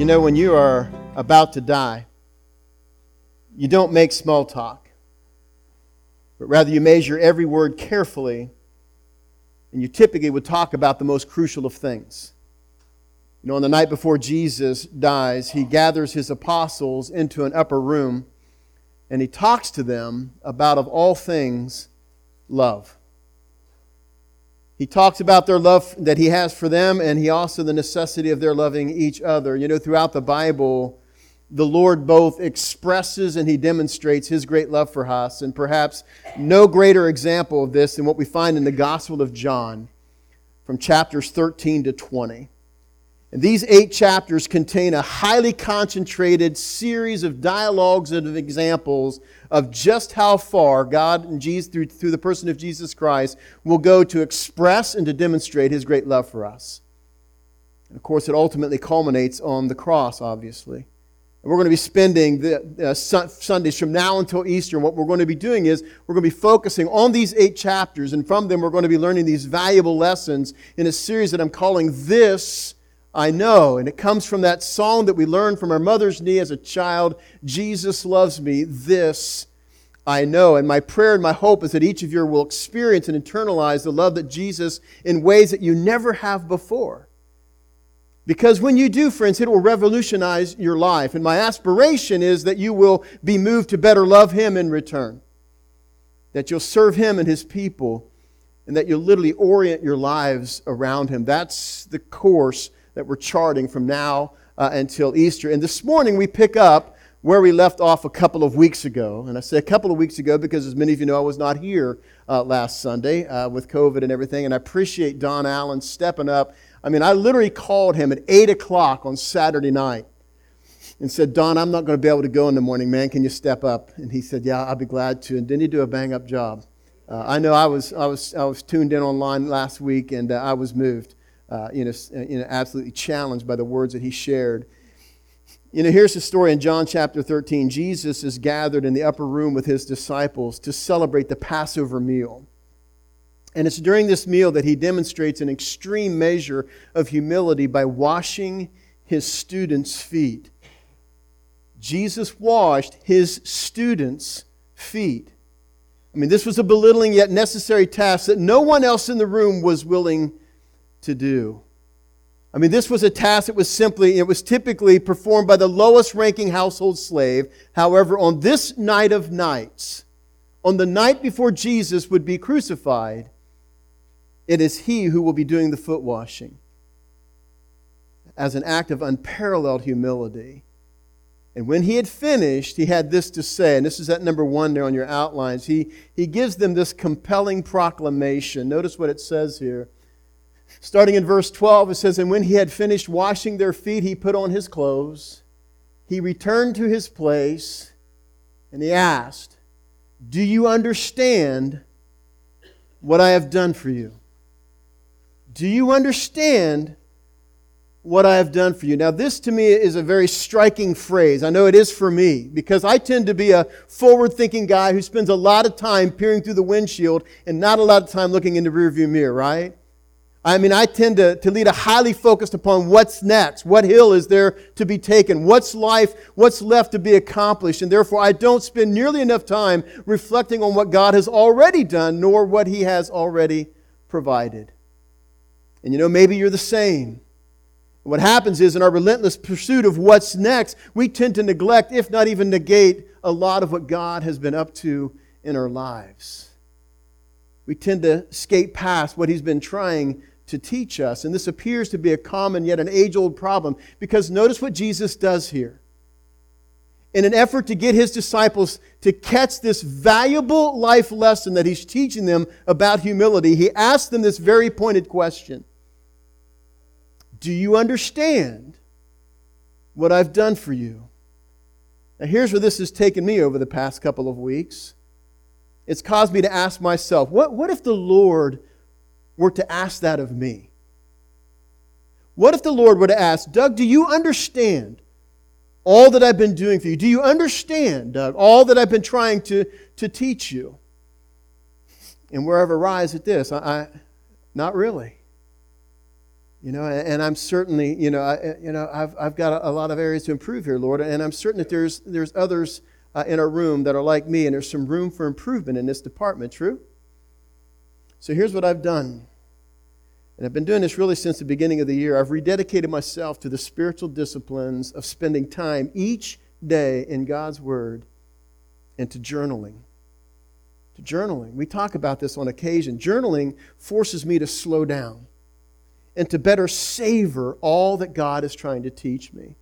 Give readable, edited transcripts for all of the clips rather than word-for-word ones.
You know, when you are about to die, you don't make small talk, but rather you measure every word carefully, and you typically would talk about the most crucial of things. You know, on the night before Jesus dies, He gathers His apostles into an upper room, and He talks to them about, of all things, love. He talks about their love that He has for them, and He also the necessity of their loving each other. You know, throughout the Bible, the Lord both expresses and He demonstrates His great love for us, and perhaps no greater example of this than what we find in the Gospel of John from chapters 13 to 20. And these 8 chapters contain a highly concentrated series of dialogues and of examples of just how far God and Jesus, through the person of Jesus Christ, will go to express and to demonstrate His great love for us. And of course, it ultimately culminates on the cross, obviously. And we're going to be spending the Sundays from now until Easter. And what we're going to be doing is we're going to be focusing on these 8 chapters. And from them, we're going to be learning these valuable lessons in a series that I'm calling This I Know. And it comes from that song that we learned from our mother's knee as a child, Jesus Loves Me, This I Know. And my prayer and my hope is that each of you will experience and internalize the love that Jesus in ways that you never have before. Because when you do, friends, it will revolutionize your life. And my aspiration is that you will be moved to better love Him in return. That you'll serve Him and His people. And that you'll literally orient your lives around Him. That's the course that we're charting from now until Easter. And this morning we pick up where we left off a couple of weeks ago. And I say a couple of weeks ago because, as many of you know, I was not here last Sunday with COVID and everything. And I appreciate Don Allen stepping up. I mean, I literally called him at 8 o'clock on Saturday night and said, Don, I'm not going to be able to go in the morning, man. Can you step up? And he said, yeah, I'll be glad to. And didn't he do a bang-up job? I know I was tuned in online last week, and I was moved. Absolutely challenged by the words that he shared. You know, here's the story in John chapter 13. Jesus is gathered in the upper room with His disciples to celebrate the Passover meal. And it's during this meal that He demonstrates an extreme measure of humility by washing His students' feet. Jesus washed His students' feet. I mean, this was a belittling yet necessary task that no one else in the room was willing to do. I mean, this was a task that was typically performed by the lowest ranking household slave. However, on this night of nights, on the night before Jesus would be crucified, it is He who will be doing the foot washing as an act of unparalleled humility. And when He had finished, He had this to say, and this is at number 1 there on your outlines. He gives them this compelling proclamation. Notice what it says here. Starting in verse 12, it says, and when He had finished washing their feet, He put on His clothes. He returned to His place, and He asked, do you understand what I have done for you? Do you understand what I have done for you? Now, this to me is a very striking phrase. I know it is for me, because I tend to be a forward-thinking guy who spends a lot of time peering through the windshield and not a lot of time looking in the rearview mirror, right? I mean, I tend to lead a highly focused upon what's next, what hill is there to be taken, what's left to be accomplished, and therefore I don't spend nearly enough time reflecting on what God has already done, nor what He has already provided. And you know, maybe you're the same. What happens is, in our relentless pursuit of what's next, we tend to neglect, if not even negate, a lot of what God has been up to in our lives. We tend to skate past what He's been trying to teach us. And this appears to be a common yet an age-old problem, because notice what Jesus does here. In an effort to get His disciples to catch this valuable life lesson that He's teaching them about humility, He asks them this very pointed question. Do you understand what I've done for you? Now here's where this has taken me over the past couple of weeks. It's caused me to ask myself, what if the Lord were to ask that of me? What if the Lord were to ask, Doug, do you understand all that I've been doing for you? Do you understand, Doug, all that I've been trying to teach you? And where I've arrived at this, not really. And I'm certainly, I've got a lot of areas to improve here, Lord, and I'm certain that there's others in our room that are like me, and there's some room for improvement in this department, true? So here's what I've done. And I've been doing this really since the beginning of the year. I've rededicated myself to the spiritual disciplines of spending time each day in God's Word and to journaling. To journaling. We talk about this on occasion. Journaling forces me to slow down and to better savor all that God is trying to teach me.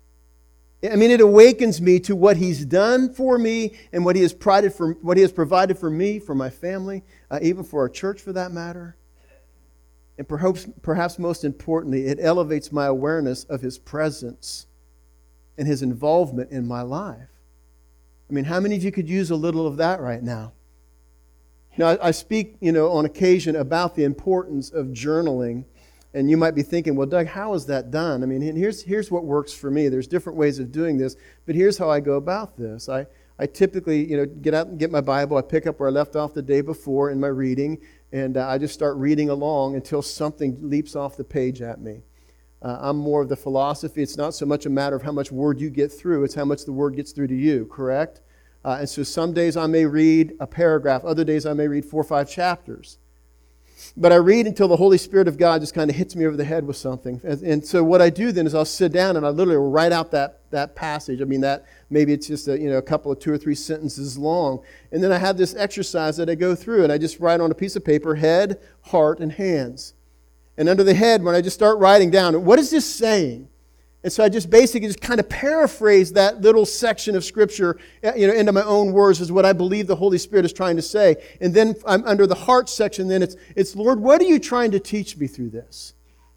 I mean, it awakens me to what He's done for me and what He has provided for me, for my family, even for our church for that matter. And perhaps most importantly, it elevates my awareness of His presence and His involvement in my life. I mean, how many of you could use a little of that right now? Now, I speak, on occasion about the importance of journaling. And you might be thinking, well, Doug, how is that done? I mean, here's what works for me. There's different ways of doing this, but here's how I go about this. I typically, get out and get my Bible. I pick up where I left off the day before in my reading, and I just start reading along until something leaps off the page at me. I'm more of the philosophy. It's not so much a matter of how much word you get through. It's how much the word gets through to you, correct? And so some days I may read a paragraph. Other days I may read 4 or 5 chapters. But I read until the Holy Spirit of God just kind of hits me over the head with something. And so what I do then is I'll sit down and I literally will write out that passage. I mean, that maybe it's just a couple of 2 or 3 sentences long. And then I have this exercise that I go through, and I just write on a piece of paper, head, heart, and hands. And under the head, when I just start writing down, what is this saying? And so I just basically just kind of paraphrase that little section of Scripture, into my own words is what I believe the Holy Spirit is trying to say. And then I'm under the heart section, then it's Lord, what are you trying to teach me through this?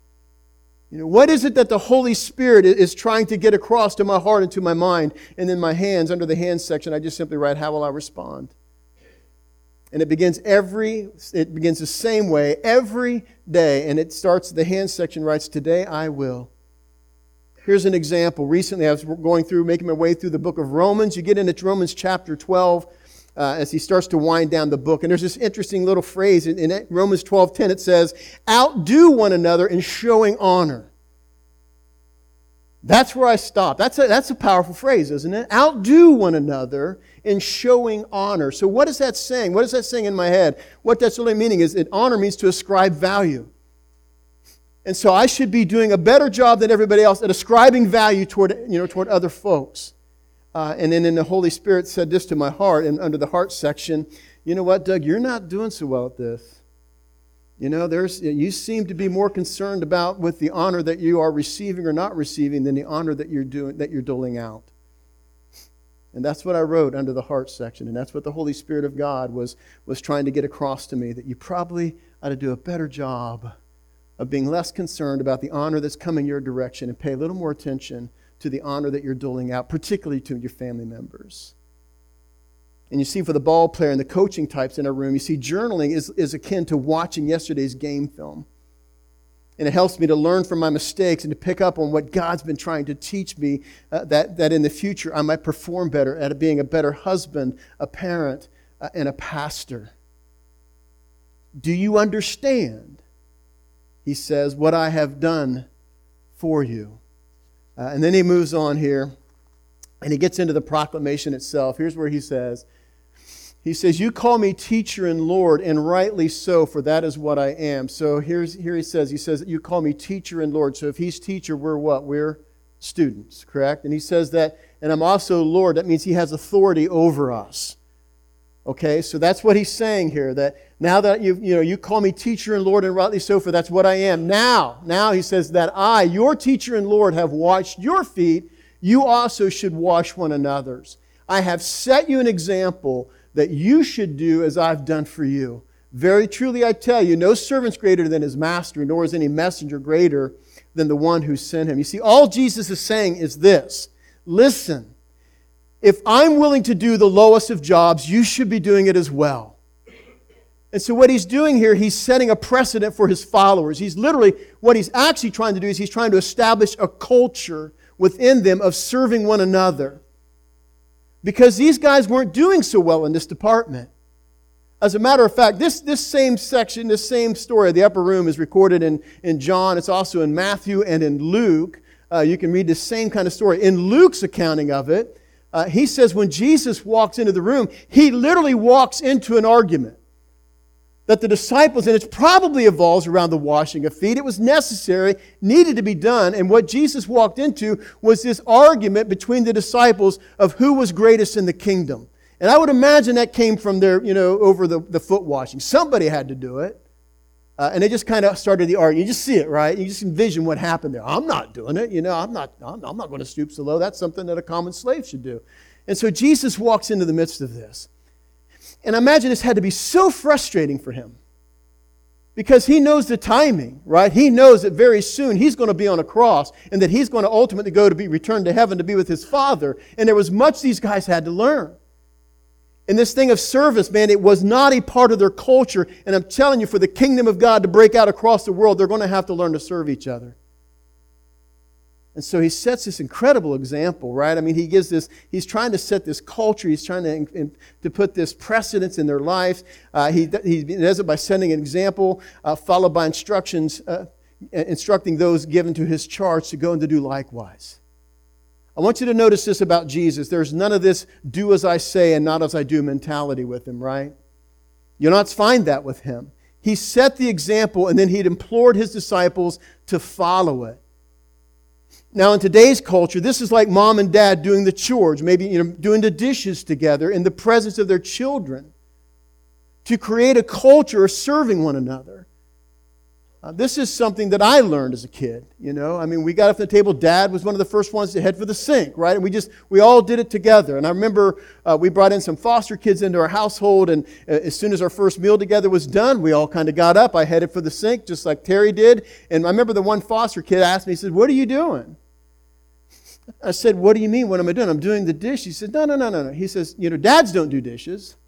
What is it that the Holy Spirit is trying to get across to my heart and to my mind? And then my hands, under the hands section, I just simply write, how will I respond? And it begins the same way every day. And it starts, the hands section writes, today I will. Here's an example. Recently, I was making my way through the book of Romans. You get into Romans chapter 12 as he starts to wind down the book. And there's this interesting little phrase. In Romans 12:10, it says, outdo one another in showing honor. That's where I stop. That's a powerful phrase, isn't it? Outdo one another in showing honor. So what is that saying? What is that saying in my head? What that's really meaning is that honor means to ascribe value. And so I should be doing a better job than everybody else at ascribing value toward other folks. And then the Holy Spirit said this to my heart, and under the heart section, you know what, Doug, you're not doing so well at this. You seem to be more concerned with the honor that you are receiving or not receiving than the honor that you're doling out. And that's what I wrote under the heart section, and that's what the Holy Spirit of God was trying to get across to me, that you probably ought to do a better job of being less concerned about the honor that's coming your direction and pay a little more attention to the honor that you're doling out, particularly to your family members. And you see, for the ball player and the coaching types in our room, you see journaling is akin to watching yesterday's game film. And it helps me to learn from my mistakes and to pick up on what God's been trying to teach me, that in the future I might perform better at being a better husband, a parent, and a pastor. Do you understand, he says, what I have done for you? And then he moves on here, and he gets into the proclamation itself. Here's where he says, you call me teacher and Lord, and rightly so, for that is what I am. So here he says, you call me teacher and Lord. So if he's teacher, we're what? We're students, correct? And he says that, and I'm also Lord. That means he has authority over us. Okay, so that's what he's saying here, that now that you call me teacher and Lord, and rightly so, for that's what I am. Now he says that I, your teacher and Lord, have washed your feet. You also should wash one another's. I have set you an example that you should do as I've done for you. Very truly I tell you, no servant's greater than his master, nor is any messenger greater than the one who sent him. You see, all Jesus is saying is this: listen, if I'm willing to do the lowest of jobs, you should be doing it as well. And so what he's doing here, he's setting a precedent for his followers. What he's actually trying to do is he's trying to establish a culture within them of serving one another. Because these guys weren't doing so well in this department. As a matter of fact, this same section, this same story, the upper room, is recorded in John. It's also in Matthew and in Luke. You can read the same kind of story. In Luke's accounting of it, he says when Jesus walks into the room, he literally walks into an argument that the disciples, and it probably evolves around the washing of feet. It was necessary, needed to be done. And what Jesus walked into was this argument between the disciples of who was greatest in the kingdom. And I would imagine that came from their, over the foot washing. Somebody had to do it. And they just kind of started the argument. You just see it, right? You just envision what happened there. I'm not doing it. I'm not going to stoop so low. That's something that a common slave should do. And so Jesus walks into the midst of this. And I imagine this had to be so frustrating for him. Because he knows the timing, right? He knows that very soon he's going to be on a cross and that he's going to ultimately go to be returned to heaven to be with his Father. And there was much these guys had to learn. And this thing of service, man, it was not a part of their culture. And I'm telling you, for the kingdom of God to break out across the world, they're going to have to learn to serve each other. And so he sets this incredible example, right? I mean, he's trying to set this culture. He's trying to put this precedence in their lives. He does it by setting an example, followed by instructions, instructing those given to his charge to go and to do likewise. I want you to notice this about Jesus. There's none of this do as I say and not as I do mentality with him, right? You'll not find that with him. He set the example and then he'd implored his disciples to follow it. Now, in today's culture, this is like mom and dad doing the chores, maybe doing the dishes together in the presence of their children to create a culture of serving one another. This is something that I learned as a kid, I mean, we got up to the table. Dad was one of the first ones to head for the sink, right? And we all did it together. And I remember we brought in some foster kids into our household, and as soon as our first meal together was done, we all kind of got up. I headed for the sink, just like Terry did. And I remember the one foster kid asked me, he said, "What are you doing?" I said, "What do you mean, what am I doing?" "I'm doing the dish." He said, No. He says, dads don't do dishes.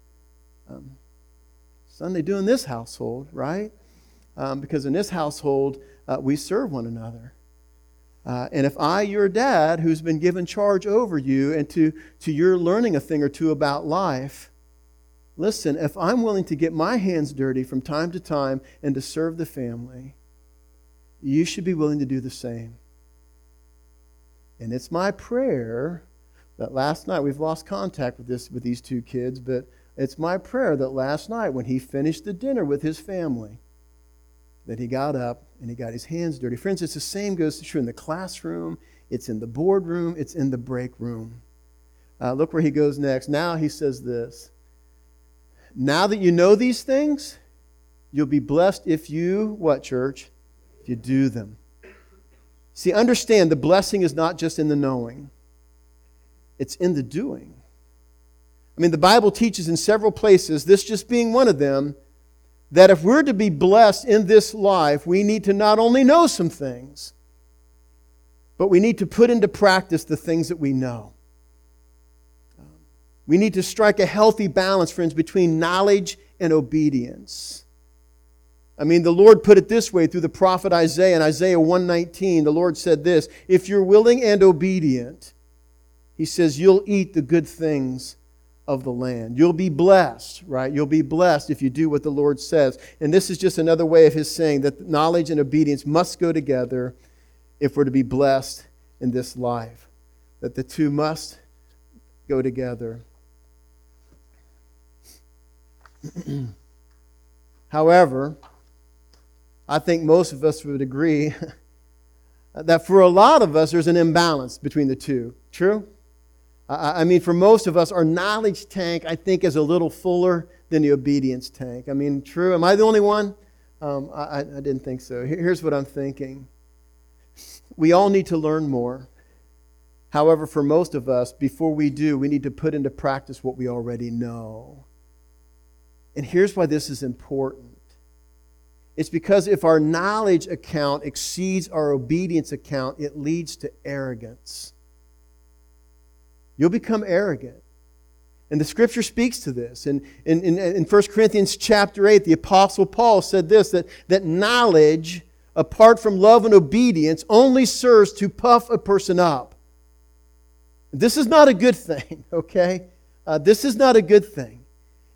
Son, they do in this household, right? Because in this household, we serve one another. And if your dad, who's been given charge over you and to your learning a thing or two about life, listen, if I'm willing to get my hands dirty from time to time and to serve the family, you should be willing to do the same. And it's my prayer that last night, we've lost contact with these two kids, but it's my prayer that last night when he finished the dinner with his family, that he got up and he got his hands dirty. Friends, it's the same goes true in the classroom, it's in the boardroom, it's in the break room. Look where he goes next. Now he says this. Now that you know these things, you'll be blessed if you, what, church? If you do them. See, understand the blessing is not just in the knowing. It's in the doing. I mean, the Bible teaches in several places, this just being one of them, that if we're to be blessed in this life, we need to not only know some things, but we need to put into practice the things that we know. We need to strike a healthy balance, friends, between knowledge and obedience. I mean, the Lord put it this way through the prophet Isaiah. In Isaiah 1:19, the Lord said this, "If you're willing and obedient," He says, "you'll eat the good things of the land." You'll be blessed, right? You'll be blessed if you do what the Lord says. And this is just another way of His saying that knowledge and obedience must go together if we're to be blessed in this life. That the two must go together. However, I think most of us would agree that for a lot of us, there's an imbalance between the two. True? I mean, for most of us, our knowledge tank, I think, is a little fuller than the obedience tank. I mean, true? Am I the only one? I didn't think so. Here's what I'm thinking. We all need to learn more. However, for most of us, before we do, we need to put into practice what we already know. And here's why this is important. It's because if our knowledge account exceeds our obedience account, it leads to arrogance. You'll become arrogant. And the Scripture speaks to this. In 1 Corinthians chapter 8, the Apostle Paul said this, that knowledge, apart from love and obedience, only serves to puff a person up. This is not a good thing, okay? This is not a good thing.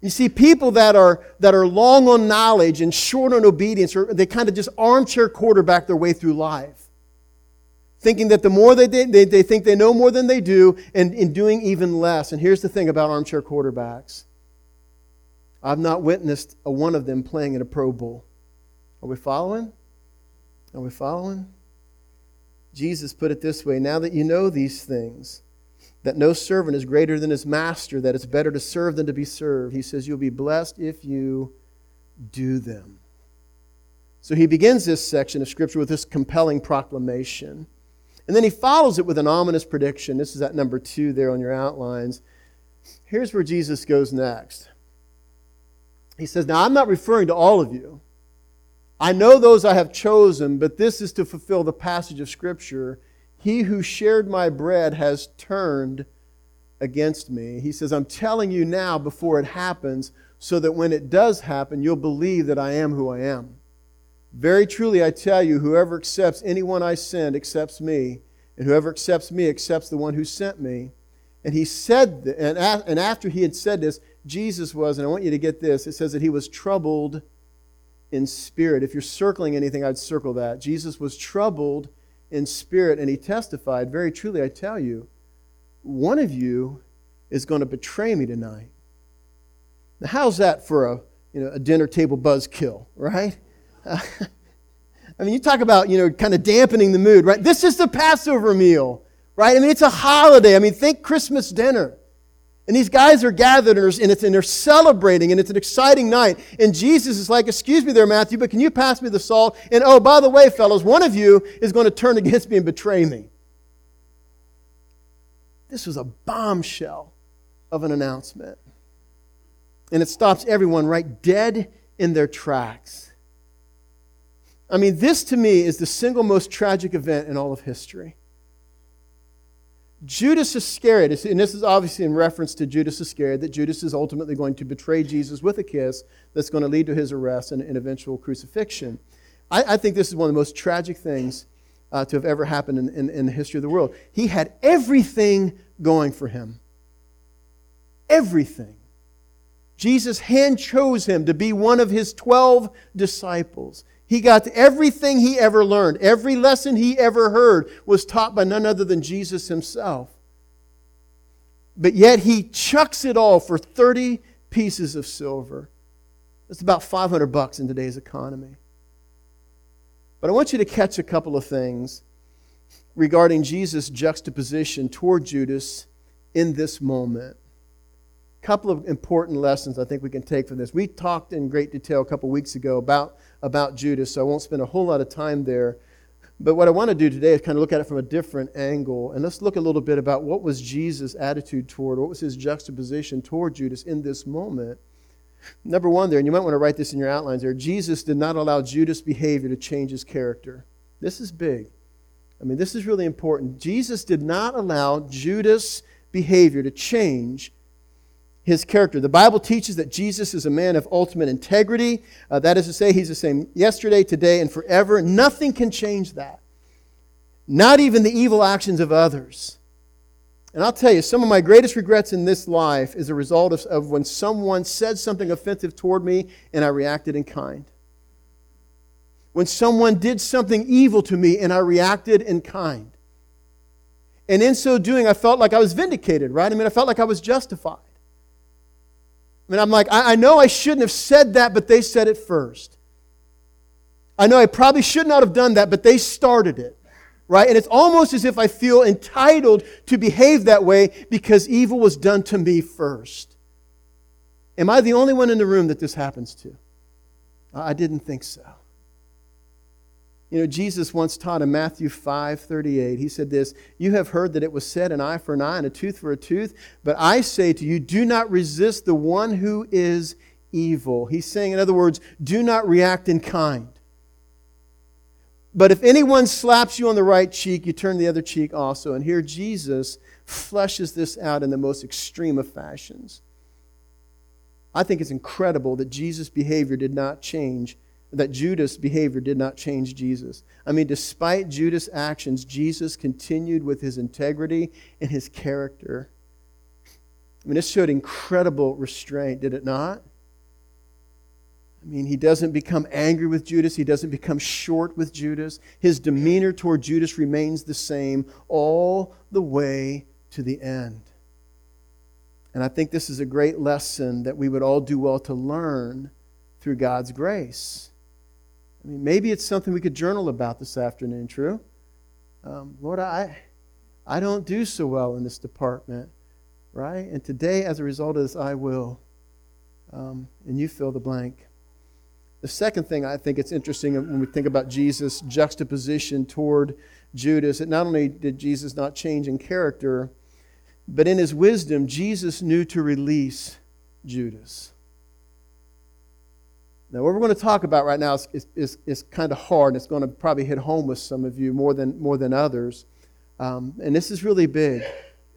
You see, people that are long on knowledge and short on obedience, or they kind of just armchair quarterback their way through life, thinking that the more they think they know more than they do, and in doing even less. And here's the thing about armchair quarterbacks. I've not witnessed a one of them playing in a Pro Bowl. Are we following? Are we following? Jesus put it this way, now that you know these things, that no servant is greater than his master, that it's better to serve than to be served. He says you'll be blessed if you do them. So he begins this section of Scripture with this compelling proclamation. And then he follows it with an ominous prediction. This is at number 2 there on your outlines. Here's where Jesus goes next. He says, now I'm not referring to all of you. I know those I have chosen, but this is to fulfill the passage of Scripture. He who shared my bread has turned against me. He says, I'm telling you now before it happens, so that when it does happen, you'll believe that I am who I am. Very truly I tell you, whoever accepts anyone I send accepts me, and whoever accepts me accepts the one who sent me. And he said, and after he had said this, Jesus was, and I want you to get this, it says that he was troubled in spirit. If you're circling anything, I'd circle that. Jesus was troubled in spirit, and he testified, very truly I tell you, one of you is going to betray me tonight. Now, how's that for a dinner table buzzkill, right? I mean, you talk about, kind of dampening the mood, right? This is the Passover meal, right? I mean, it's a holiday. I mean, think Christmas dinner. And these guys are gathered, and they're celebrating, and it's an exciting night. And Jesus is like, excuse me there, Matthew, but can you pass me the salt? And oh, by the way, fellows, one of you is going to turn against me and betray me. This was a bombshell of an announcement. And it stops everyone right dead in their tracks. I mean, this to me is the single most tragic event in all of history. Judas Iscariot, and this is obviously in reference to Judas Iscariot, that Judas is ultimately going to betray Jesus with a kiss that's going to lead to his arrest and eventual crucifixion. I think this is one of the most tragic things to have ever happened in the history of the world. He had everything going for him. Everything. Jesus hand chose him to be one of his 12 disciples. He got everything he ever learned. Every lesson he ever heard was taught by none other than Jesus himself. But yet he chucks it all for 30 pieces of silver. That's about $500 in today's economy. But I want you to catch a couple of things regarding Jesus' juxtaposition toward Judas in this moment. A couple of important lessons I think we can take from this. We talked in great detail a couple weeks ago about Judas, so I won't spend a whole lot of time there. But what I want to do today is kind of look at it from a different angle. And let's look a little bit about what was Jesus' attitude toward, what was his juxtaposition toward Judas in this moment. Number one there, and you might want to write this in your outlines there, Jesus did not allow Judas' behavior to change his character. This is big. I mean, this is really important. Jesus did not allow Judas' behavior to change his character. The Bible teaches that Jesus is a man of ultimate integrity. That is to say, he's the same yesterday, today, and forever. Nothing can change that. Not even the evil actions of others. And I'll tell you, some of my greatest regrets in this life is a result of when someone said something offensive toward me and I reacted in kind. When someone did something evil to me and I reacted in kind. And in so doing, I felt like I was vindicated, right? I mean, I felt like I was justified. I mean, I'm like, I know I shouldn't have said that, but they said it first. I know I probably should not have done that, but they started it. Right? And it's almost as if I feel entitled to behave that way because evil was done to me first. Am I the only one in the room that this happens to? I didn't think so. You know, Jesus once taught in Matthew 5:38, he said this, "You have heard that it was said, an eye for an eye and a tooth for a tooth. But I say to you, do not resist the one who is evil." He's saying, in other words, do not react in kind. But if anyone slaps you on the right cheek, you turn the other cheek also. And here Jesus fleshes this out in the most extreme of fashions. I think it's incredible that Jesus' behavior did not change, that Judas' behavior did not change Jesus. I mean, despite Judas' actions, Jesus continued with his integrity and his character. I mean, this showed incredible restraint, did it not? I mean, he doesn't become angry with Judas. He doesn't become short with Judas. His demeanor toward Judas remains the same all the way to the end. And I think this is a great lesson that we would all do well to learn through God's grace. I mean, maybe it's something we could journal about this afternoon, true? Lord, I don't do so well in this department, right? And today, as a result of this, I will. And you fill the blank. The second thing I think it's interesting when we think about Jesus' juxtaposition toward Judas, that not only did Jesus not change in character, but in his wisdom, Jesus knew to release Judas. Now, what we're going to talk about right now is kind of hard, and it's going to probably hit home with some of you more than others. And this is really big.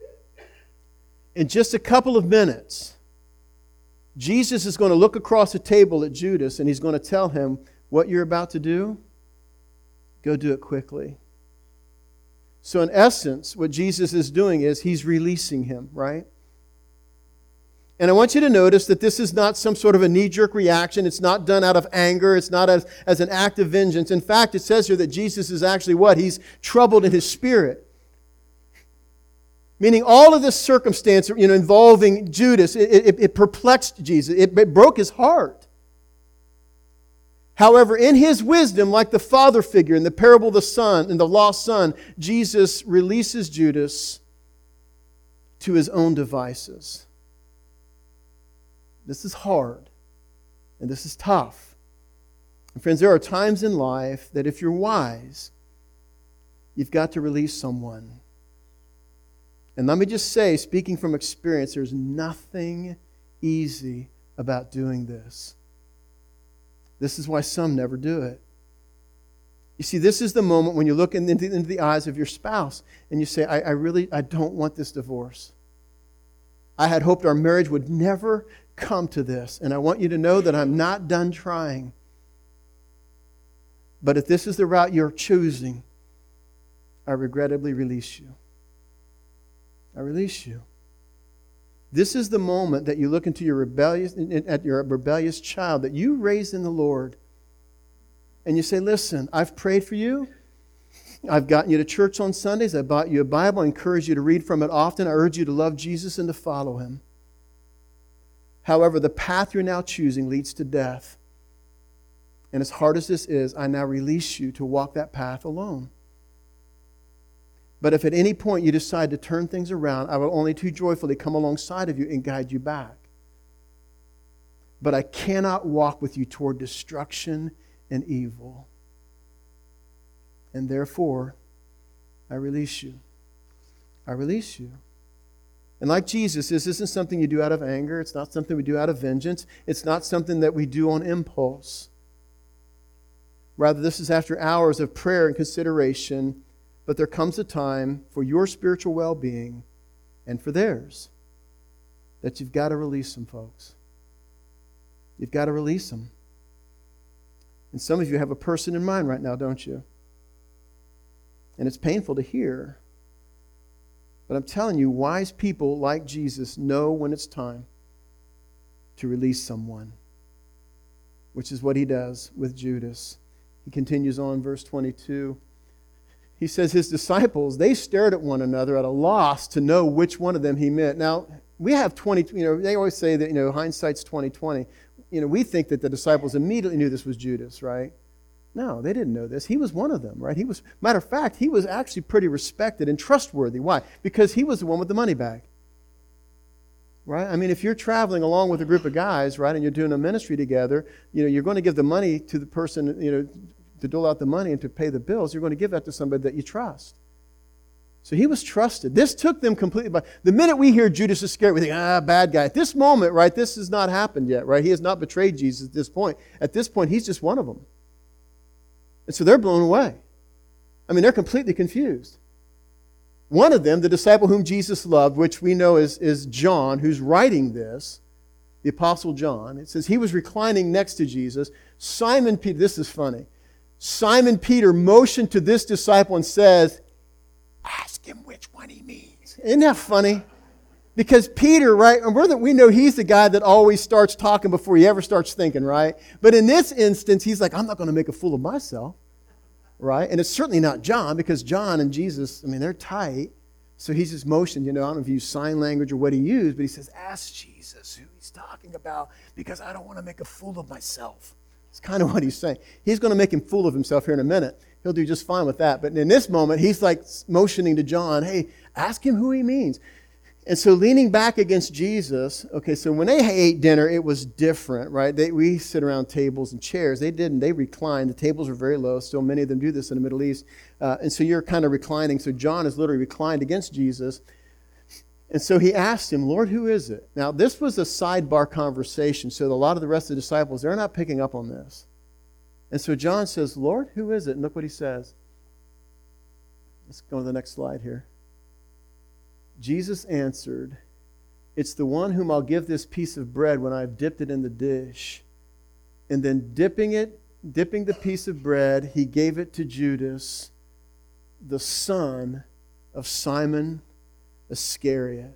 In just a couple of minutes, Jesus is going to look across the table at Judas, and he's going to tell him, what you're about to do, go do it quickly. So in essence, what Jesus is doing is he's releasing him, right? And I want you to notice that this is not some sort of a knee-jerk reaction. It's not done out of anger. It's not as an act of vengeance. In fact, it says here that Jesus is actually what? He's troubled in his spirit. Meaning all of this circumstance, involving Judas, it perplexed Jesus. It broke his heart. However, in his wisdom, like the father figure in the parable of the son and the lost son, Jesus releases Judas to his own devices. This is hard, and this is tough. And friends, there are times in life that if you're wise, you've got to release someone. And let me just say, speaking from experience, there's nothing easy about doing this. This is why some never do it. You see, this is the moment when you look into the eyes of your spouse and you say, I don't want this divorce. I had hoped our marriage would never come to this, and I want you to know that I'm not done trying. But if this is the route you're choosing, I regrettably release you. I release you. This is the moment that you look into your rebellious child that you raised in the Lord. And you say, listen, I've prayed for you. I've gotten you to church on Sundays. I bought you a Bible. I encourage you to read from it often. I urge you to love Jesus and to follow Him. However, the path you're now choosing leads to death. And as hard as this is, I now release you to walk that path alone. But if at any point you decide to turn things around, I will only too joyfully come alongside of you and guide you back. But I cannot walk with you toward destruction and evil. And therefore, I release you. I release you. And like Jesus, this isn't something you do out of anger. It's not something we do out of vengeance. It's not something that we do on impulse. Rather, this is after hours of prayer and consideration. But there comes a time for your spiritual well-being and for theirs that you've got to release them, folks. You've got to release them. And some of you have a person in mind right now, don't you? And it's painful to hear. But I'm telling you, wise people like Jesus know when it's time to release someone, which is what He does with Judas. He continues on, verse 22. He says his disciples, they stared at one another at a loss to know which one of them He meant. Now, we have they always say that, hindsight's 20/20. We think that the disciples immediately knew this was Judas, right? No, they didn't know this. He was one of them, right? Matter of fact, he was actually pretty respected and trustworthy. Why? Because he was the one with the money bag. Right? I mean, if you're traveling along with a group of guys, right, and you're doing a ministry together, you're going to give the money to the person, to dole out the money and to pay the bills. You're going to give that to somebody that you trust. So he was trusted. This took them completely by... The minute we hear Judas Iscariot, we think, bad guy. At this moment, right, this has not happened yet, right? He has not betrayed Jesus at this point. At this point, he's just one of them. And so they're blown away. I mean, they're completely confused. One of them, the disciple whom Jesus loved, which we know is John, who's writing this, the Apostle John. It says he was reclining next to Jesus. Simon Peter, this is funny. Simon Peter motioned to this disciple and says, ask him which one he means. Isn't that funny? Because Peter, right, and we know he's the guy that always starts talking before he ever starts thinking, right? But in this instance, he's like, I'm not going to make a fool of myself, right? And it's certainly not John, because John and Jesus, I mean, they're tight. So he's just motioned, I don't know if he used sign language or what he used, but he says, ask Jesus who he's talking about, because I don't want to make a fool of myself. It's kind of what he's saying. He's going to make him fool of himself here in a minute. He'll do just fine with that. But in this moment, he's like motioning to John, hey, ask him who he means. And so leaning back against Jesus, okay, so when they ate dinner, it was different, right? We sit around tables and chairs. They didn't. They reclined. The tables were very low. Still, many of them do this in the Middle East. And so you're kind of reclining. So John is literally reclined against Jesus. And so he asked him, Lord, who is it? Now, this was a sidebar conversation. So a lot of the rest of the disciples, they're not picking up on this. And so John says, Lord, who is it? And look what he says. Let's go to the next slide here. Jesus answered, it's the one whom I'll give this piece of bread when I've dipped it in the dish. And then dipping the piece of bread, he gave it to Judas, the son of Simon Iscariot.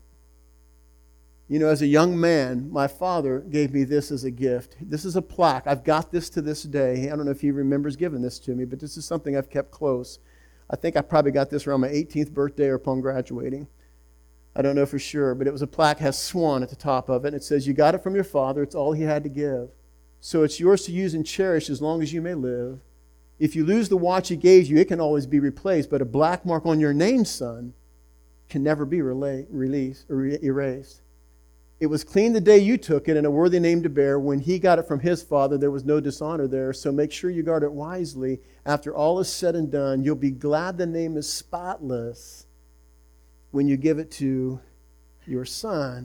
As a young man, my father gave me this as a gift. This is a plaque. I've got this to this day. I don't know if he remembers giving this to me, but this is something I've kept close. I think I probably got this around my 18th birthday or upon graduating. I don't know for sure, but it was a plaque, has swan at the top of it, and it says, you got it from your father, it's all he had to give. So it's yours to use and cherish as long as you may live. If you lose the watch he gave you, it can always be replaced, but a black mark on your name, son, can never be erased. It was clean the day you took it and a worthy name to bear. When he got it from his father, there was no dishonor there, so make sure you guard it wisely. After all is said and done, you'll be glad the name is spotless when you give it to your son.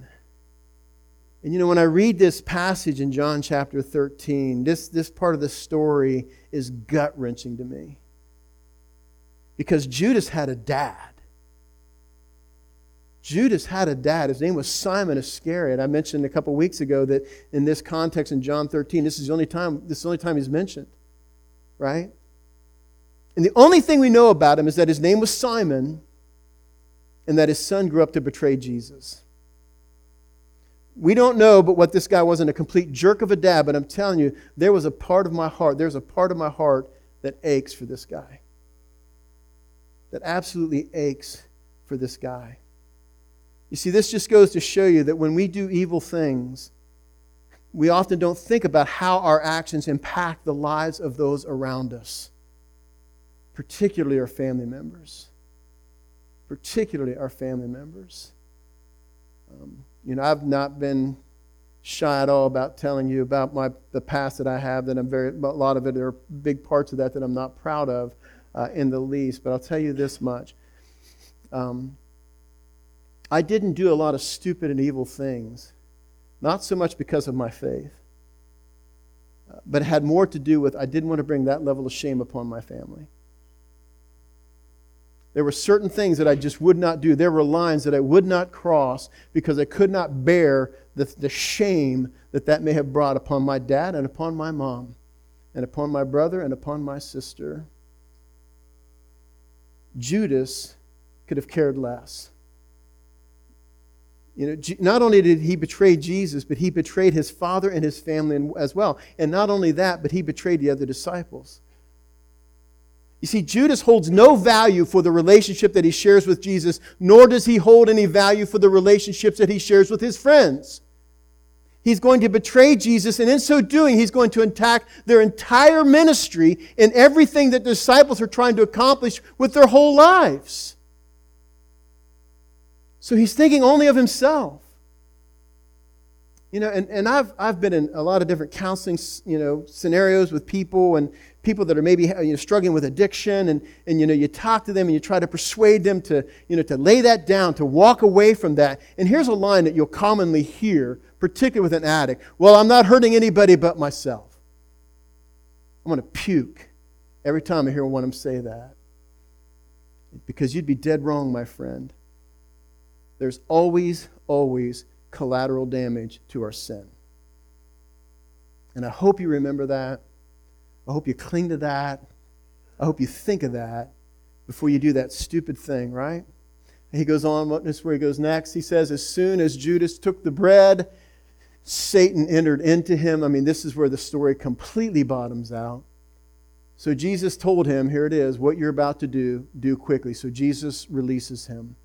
And when I read this passage in John chapter 13, this part of the story is gut-wrenching to me. Because Judas had a dad. Judas had a dad. His name was Simon Iscariot. I mentioned a couple weeks ago that in this context in John 13, this is the only time he's mentioned. Right? And the only thing we know about him is that his name was Simon, and that his son grew up to betray Jesus. We don't know but what this guy wasn't a complete jerk of a dad, but I'm telling you, there's a part of my heart that aches for this guy. That absolutely aches for this guy. You see, this just goes to show you that when we do evil things, we often don't think about how our actions impact the lives of those around us, particularly our family members. I've not been shy at all about telling you about the past that I have. That a lot of it are big parts of that I'm not proud of in the least. But I'll tell you this much: I didn't do a lot of stupid and evil things, not so much because of my faith, but it had more to do with I didn't want to bring that level of shame upon my family. There were certain things that I just would not do. There were lines that I would not cross because I could not bear the shame that may have brought upon my dad and upon my mom and upon my brother and upon my sister. Judas could have cared less. Not only did he betray Jesus, but he betrayed his father and his family as well. And not only that, but he betrayed the other disciples. You see, Judas holds no value for the relationship that he shares with Jesus, nor does he hold any value for the relationships that he shares with his friends. He's going to betray Jesus, and in so doing, he's going to attack their entire ministry and everything that the disciples are trying to accomplish with their whole lives. So he's thinking only of himself. And I've been in a lot of different counseling, scenarios with people and people that are maybe struggling with addiction, and you talk to them and you try to persuade them to lay that down, to walk away from that. And here's a line that you'll commonly hear, particularly with an addict: well, I'm not hurting anybody but myself. I'm going to puke every time I hear one of them say that. Because you'd be dead wrong, my friend. There's always collateral damage to our sin. And I hope you remember that. I hope you cling to that. I hope you think of that before you do that stupid thing, right? He goes on, notice where he goes next. He says, as soon as Judas took the bread, Satan entered into him. I mean, this is where the story completely bottoms out. So Jesus told him, here it is, what you're about to do quickly. So Jesus releases him.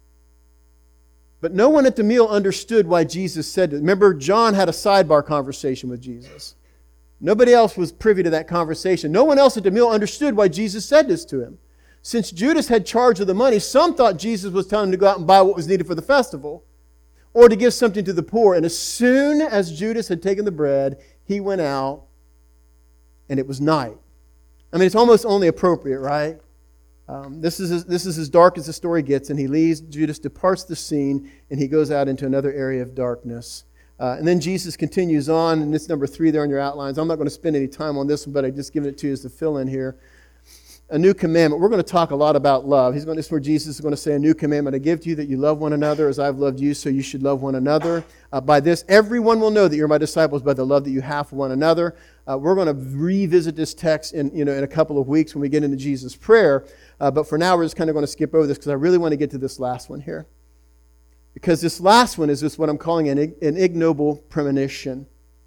But no one at the meal understood why Jesus said it. Remember, John had a sidebar conversation with Jesus. Nobody else was privy to that conversation. No one else at the meal understood why Jesus said this to him. Since Judas had charge of the money, some thought Jesus was telling him to go out and buy what was needed for the festival, or to give something to the poor. And as soon as Judas had taken the bread, he went out, and it was night. I mean, it's almost only appropriate, right? This is as dark as the story gets, and he leaves. Judas departs the scene, and he goes out into another area of darkness. And then Jesus continues on, and it's number 3 there on your outlines. I'm not going to spend any time on this one, but I'm just giving it to you as the fill-in here. A new commandment. We're going to talk a lot about love. This is where Jesus is going to say, a new commandment I give to you, that you love one another as I've loved you, so you should love one another. By this, everyone will know that you're my disciples by the love that you have for one another. We're going to revisit this text in a couple of weeks when we get into Jesus' prayer. But for now, we're just kind of going to skip over this because I really want to get to this last one here. Because this last one is just what I'm calling an ignoble premonition.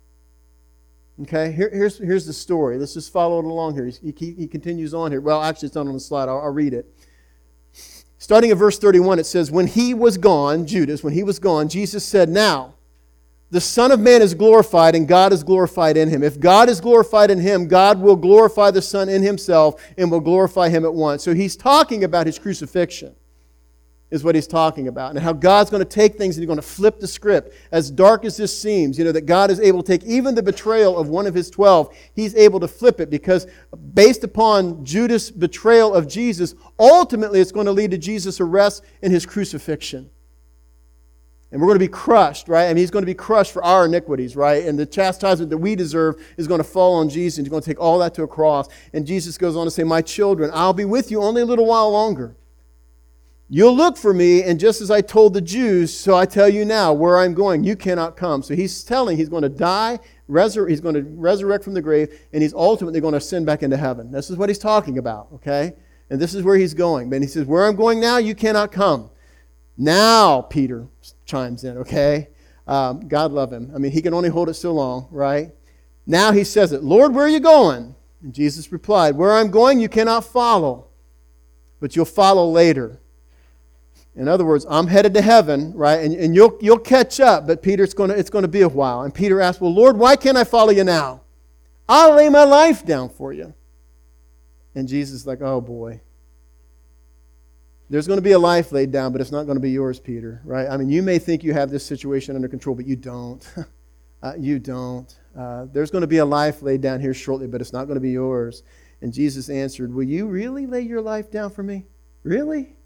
Okay, here's the story. Let's just follow it along here. He continues on here. Well, actually, it's not on the slide. I'll read it. Starting at verse 31, it says, when he was gone, Judas, when he was gone, Jesus said, now, the Son of Man is glorified, and God is glorified in him. If God is glorified in him, God will glorify the Son in himself and will glorify him at once. So he's talking about his crucifixion, is what he's talking about. And how God's going to take things and he's going to flip the script. As dark as this seems, that God is able to take even the betrayal of one of his 12, he's able to flip it because based upon Judas' betrayal of Jesus, ultimately it's going to lead to Jesus' arrest and his crucifixion. And we're going to be crushed, right? I mean, he's going to be crushed for our iniquities, right? And the chastisement that we deserve is going to fall on Jesus. And he's going to take all that to a cross. And Jesus goes on to say, my children, I'll be with you only a little while longer. You'll look for me, and just as I told the Jews, so I tell you now, where I'm going, you cannot come. So he's telling he's going to die, he's going to resurrect from the grave, and he's ultimately going to ascend back into heaven. This is what he's talking about, okay? And this is where he's going. But he says, where I'm going now, you cannot come. Now, Peter chimes in, okay? God love him. I mean, he can only hold it so long, right? Now he says it, Lord, where are you going? And Jesus replied, where I'm going, you cannot follow, but you'll follow later. In other words, I'm headed to heaven, right? And you'll catch up, but Peter, it's going to be a while. And Peter asked, well, Lord, why can't I follow you now? I'll lay my life down for you. And Jesus is like, oh boy. There's going to be a life laid down, but it's not going to be yours, Peter, right? I mean, you may think you have this situation under control, but you don't. You don't. There's going to be a life laid down here shortly, but it's not going to be yours. And Jesus answered, will you really lay your life down for me? Really?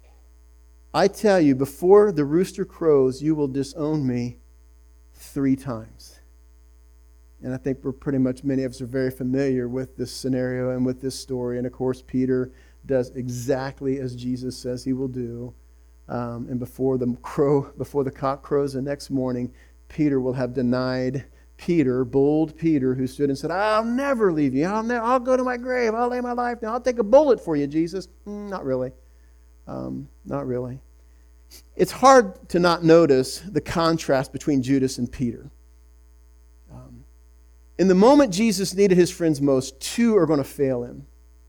I tell you, before the rooster crows, you will disown me 3 times. And I think many of us are very familiar with this scenario and with this story. And of course, Peter does exactly as Jesus says he will do. And before the cock crows the next morning, Peter will have denied bold Peter, who stood and said, I'll never leave you. I'll go to my grave. I'll lay my life down. I'll take a bullet for you, Jesus. Not really. Not really. It's hard to not notice the contrast between Judas and Peter. In the moment Jesus needed his friends most, 2 are going to fail him.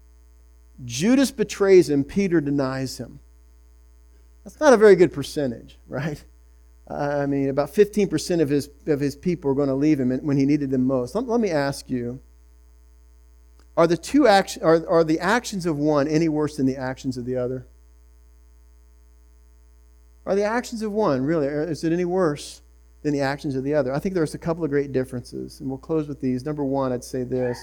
Judas betrays him, Peter denies him. That's not a very good percentage, right? I mean, about 15% of his people are going to leave him when he needed them most. Let me ask you, are the actions of one any worse than the actions of the other? Are the actions of one, really, is it any worse than the actions of the other? I think there's a couple of great differences, and we'll close with these. Number one, I'd say this.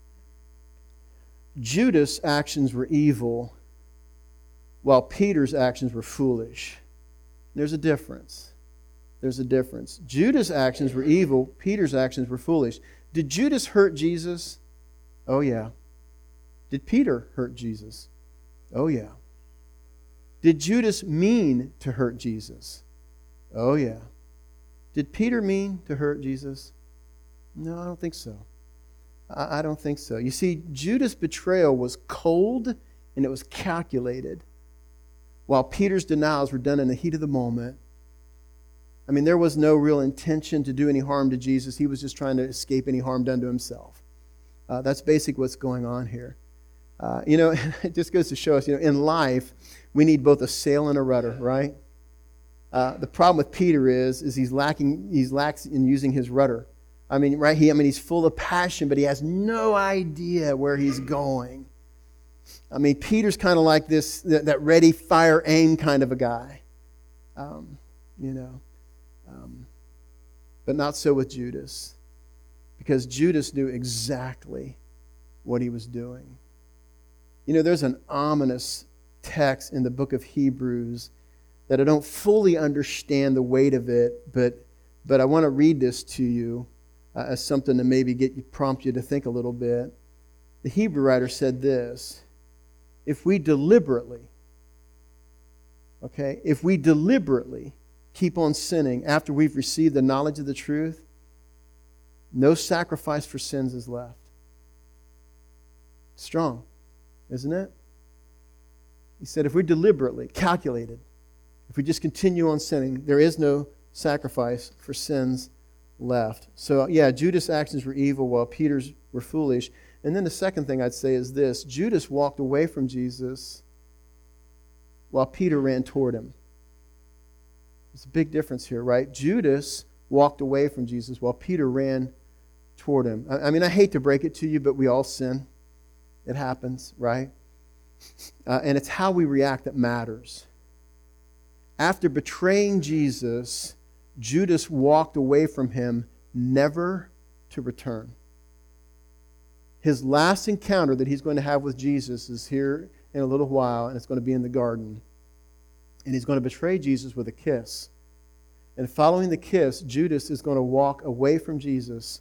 Judas' actions were evil, while Peter's actions were foolish. There's a difference. There's a difference. Judas' actions were evil, Peter's actions were foolish. Did Judas hurt Jesus? Oh, yeah. Did Peter hurt Jesus? Oh, yeah. Did Judas mean to hurt Jesus? Oh, yeah. Did Peter mean to hurt Jesus? No, I don't think so. I don't think so. You see, Judas' betrayal was cold and it was calculated. while Peter's denials were done in the heat of the moment. I mean, there was no real intention to do any harm to Jesus. He was just trying to escape any harm done to himself. That's basically what's going on here. It just goes to show us, in life, we need both a sail and a rudder, right? The problem with Peter is he's lax in using his rudder. I mean, right? He's full of passion, but he has no idea where he's going. I mean, Peter's kind of like that ready, fire, aim kind of a guy. But not so with Judas. Because Judas knew exactly what he was doing. There's an ominous text in the book of Hebrews that I don't fully understand the weight of it, but I want to read this to you as something to maybe prompt you to think a little bit. The Hebrew writer said this: if we deliberately keep on sinning after we've received the knowledge of the truth, no sacrifice for sins is left. Strong, isn't it? He said if we deliberately, calculated, if we just continue on sinning, there is no sacrifice for sins left. So, Judas' actions were evil while Peter's were foolish. And then the second thing I'd say is this: Judas walked away from Jesus while Peter ran toward him. There's a big difference here, right? Judas walked away from Jesus while Peter ran toward him. I mean, I hate to break it to you, but we all sin. It happens, right? And it's how we react that matters. After betraying Jesus, Judas walked away from him, never to return. His last encounter that he's going to have with Jesus is here in a little while, and it's going to be in the garden. And he's going to betray Jesus with a kiss. And following the kiss, Judas is going to walk away from Jesus,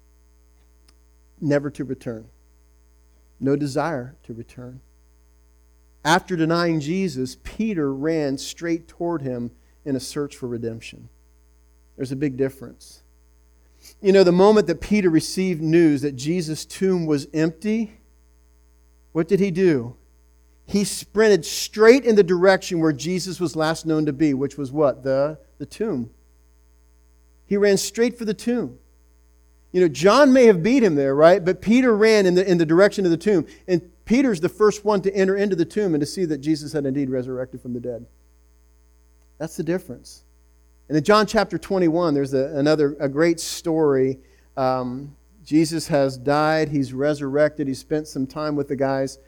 never to return. No desire to return. After denying Jesus, Peter ran straight toward him in a search for redemption. There's a big difference. The moment that Peter received news that Jesus' tomb was empty, what did he do? He sprinted straight in the direction where Jesus was last known to be, which was what? The tomb. He ran straight for the tomb. John may have beat him there, right? But Peter ran in the direction of the tomb. And Peter's the first one to enter into the tomb and to see that Jesus had indeed resurrected from the dead. That's the difference. And in John chapter 21, there's a great story. Jesus has died. He's resurrected. He spent some time with the guys.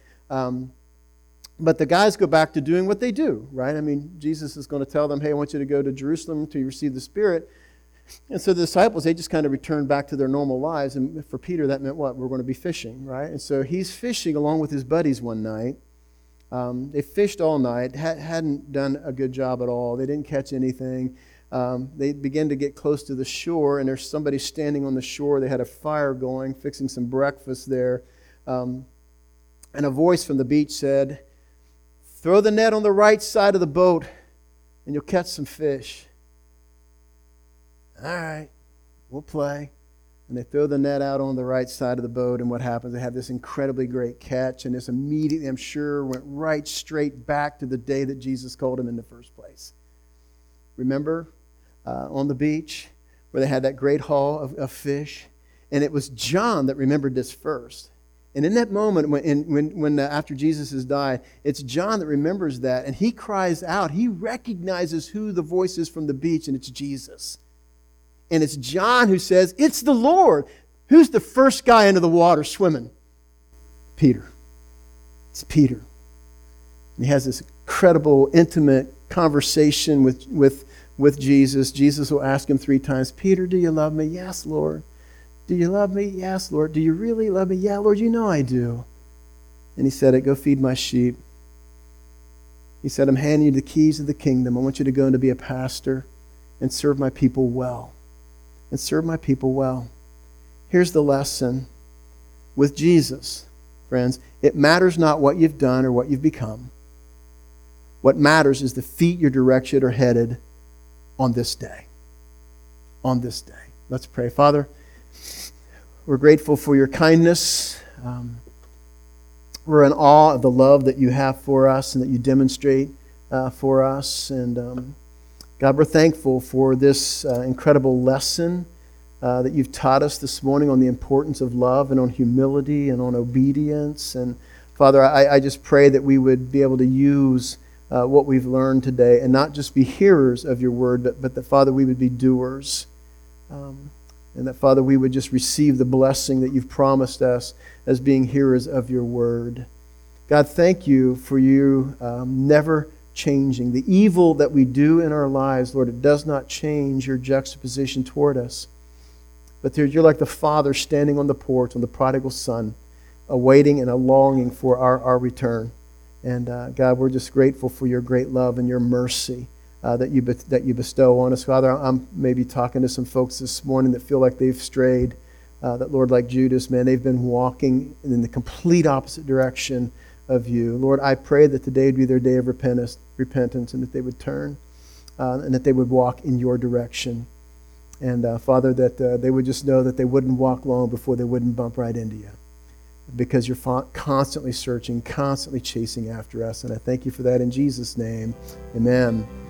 But the guys go back to doing what they do, right? I mean, Jesus is going to tell them, hey, I want you to go to Jerusalem to receive the Spirit. And so the disciples, they just kind of returned back to their normal lives. And for Peter, that meant what? We're going to be fishing, right? And so he's fishing along with his buddies one night. They fished all night, hadn't done a good job at all. They didn't catch anything. They began to get close to the shore, and there's somebody standing on the shore. They had a fire going, fixing some breakfast there. And a voice from the beach said, "Throw the net on the right side of the boat, and you'll catch some fish." All right, we'll play. And they throw the net out on the right side of the boat, and what happens? They have this incredibly great catch, and this immediately, I'm sure, went right straight back to the day that Jesus called him in the first place. Remember on the beach where they had that great haul of fish? And it was John that remembered this first. And in that moment, when after Jesus has died, it's John that remembers that, and he cries out. He recognizes who the voice is from the beach, and it's Jesus. And it's John who says, "It's the Lord." Who's the first guy into the water swimming? Peter. It's Peter. And he has this incredible, intimate conversation with Jesus. Jesus will ask him 3 times, "Peter, do you love me?" "Yes, Lord." "Do you love me?" "Yes, Lord." "Do you really love me?" "Yeah, Lord, you know I do." And he said, "Go feed my sheep." He said, "I'm handing you the keys of the kingdom. I want you to go and to be a pastor and serve my people well. And serve my people well." Here's the lesson with Jesus, friends. It matters not what you've done or what you've become. What matters is the feet your direction are headed on this day. On this day. Let's pray. Father, we're grateful for your kindness. We're in awe of the love that you have for us and that you demonstrate for us. And God, we're thankful for this incredible lesson that you've taught us this morning on the importance of love and on humility and on obedience. And Father, I just pray that we would be able to use what we've learned today and not just be hearers of your word, but that, Father, we would be doers. And that, Father, we would just receive the blessing that you've promised us as being hearers of your word. God, thank you for you never changing. The evil that we do in our lives, Lord, it does not change your juxtaposition toward us. But you're like the father standing on the porch, on the prodigal son, awaiting and a longing for our return. And God, we're just grateful for your great love and your mercy that you bestow on us. Father, I'm maybe talking to some folks this morning that feel like they've strayed. That, Lord, like Judas, man, they've been walking in the complete opposite direction of you. Lord, I pray that today would be their day of repentance and that they would turn and that they would walk in your direction. And Father, that they would just know that they wouldn't walk long before they wouldn't bump right into you, because you're constantly searching, constantly chasing after us. And I thank you for that in Jesus' name. Amen.